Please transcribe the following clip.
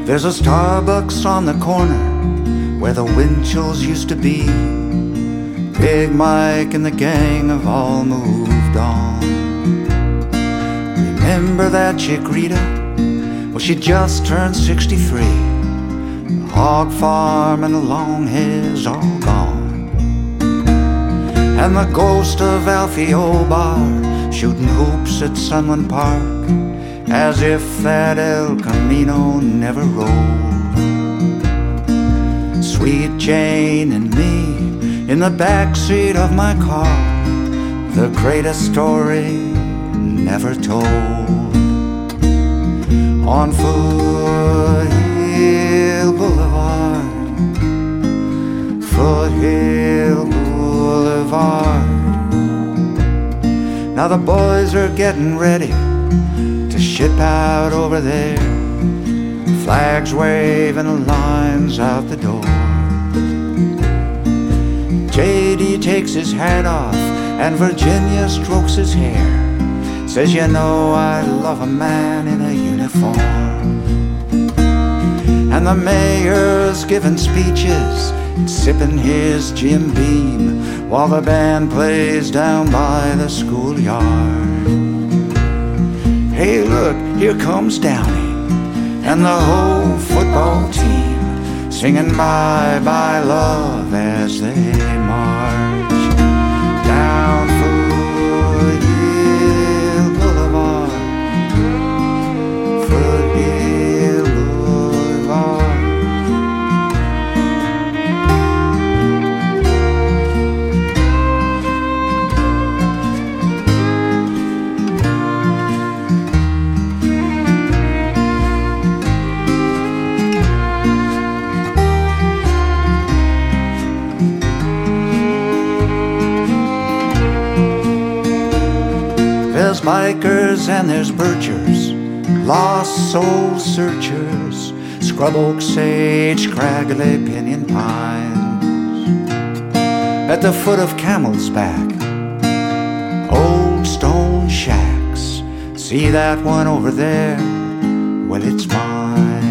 There's a Starbucks on the corner where the Winchills used to be. Big Mike and the gang have all moved on. Remember that chick Rita? Well, she just turned 63. The hog farm and the long hair's all gone. And the ghost of Alfie O'Bar shooting hoops at Sunland Park, as if that El Camino never rolled. Sweet Jane and me in the backseat of my car, the greatest story never told. On Foothill Boulevard, Foothill Boulevard. Now the boys are getting ready to ship out over there, flags waving and lines out the door. J.D. takes his hat off and Virginia strokes his hair, says, you know, I love a man in a uniform. And the mayor's giving speeches, sipping his Jim Beam, while the band plays down by the schoolyard. Hey, look, here comes Downey and the whole football team, singing Bye Bye Love as they march down Foothill Boulevard, Foothill Boulevard. There's bikers and there's birchers, lost soul searchers, scrub oak, sage, scraggly pinyon pines. At the foot of Camel's Back, old stone shacks. See that one over there? Well, it's mine.